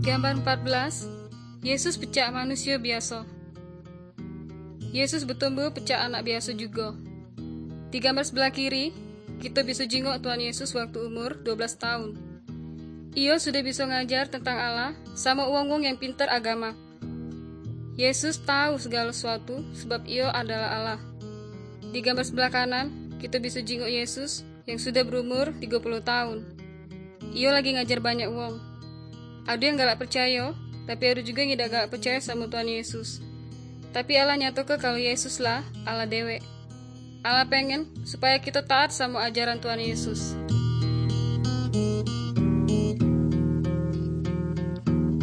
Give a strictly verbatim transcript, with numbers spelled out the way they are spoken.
Gambar empat belas, Yesus pecah manusia biasa. Yesus bertumbuh pecah anak biasa juga. Di gambar sebelah kiri, kita bisa jenguk Tuhan Yesus waktu umur dua belas tahun. Ia sudah bisa ngajar tentang Allah sama wong-wong yang pintar agama. Yesus tahu segala sesuatu sebab ia adalah Allah. Di gambar sebelah kanan, kita bisa jenguk Yesus yang sudah berumur tiga puluh tahun. Ia lagi ngajar banyak wong. Ada yang galak percaya, tapi ada juga yang tidak galak percaya sama Tuhan Yesus. Tapi Allah nyatakan kalau Yesus lah Allah dewe. Allah pengen supaya kita taat sama ajaran Tuhan Yesus.